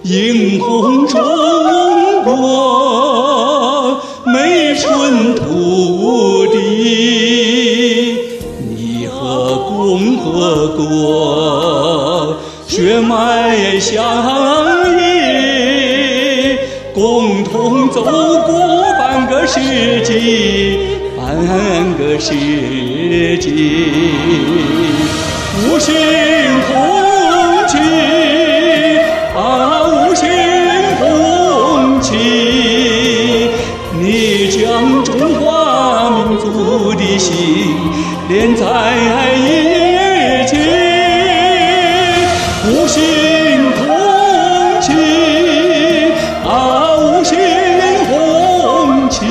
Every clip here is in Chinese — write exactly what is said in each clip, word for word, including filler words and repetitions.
映红中国美春土地。你和共和国血脉相依，共同走过半个世纪，半个世纪。五星红旗啊，五星红旗，你将中华民族的心连在一起。五星红旗啊，五星红旗，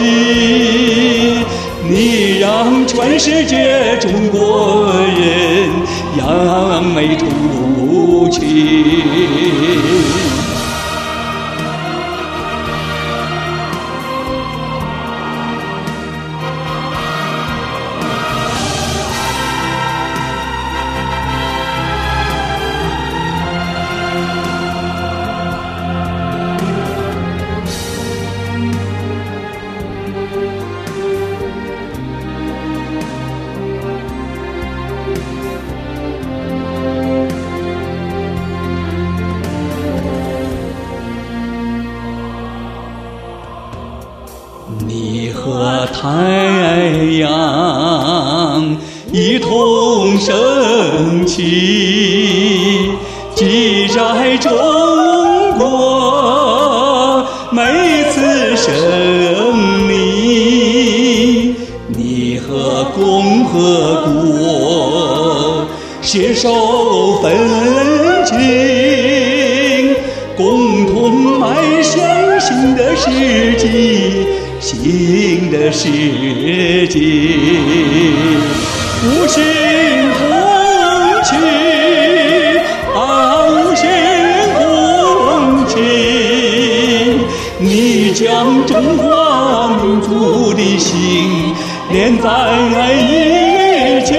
你让全世界中国人扬眉吐气。你和太阳一同升起，记载中国每次胜利。你和共和国携手奋进，共同迈向新的世纪，新的世纪。五星红旗啊，五星红旗，你将中华民族的心连在一起。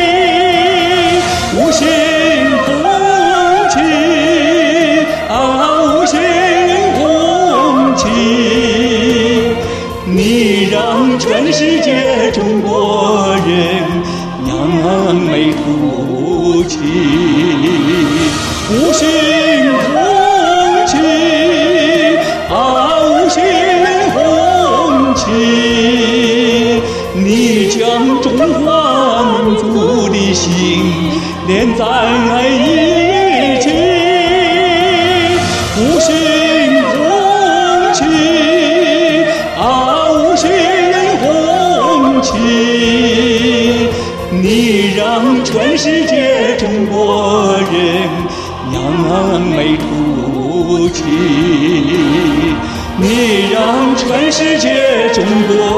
五星红旗啊，五星红旗，你让全世界中国人扬眉吐气。五星红旗啊，五星红旗，你将中华民族的心连在一起。五星红旗啊，五星红旗，你让全世界中国人扬眉吐气。你让全世界中国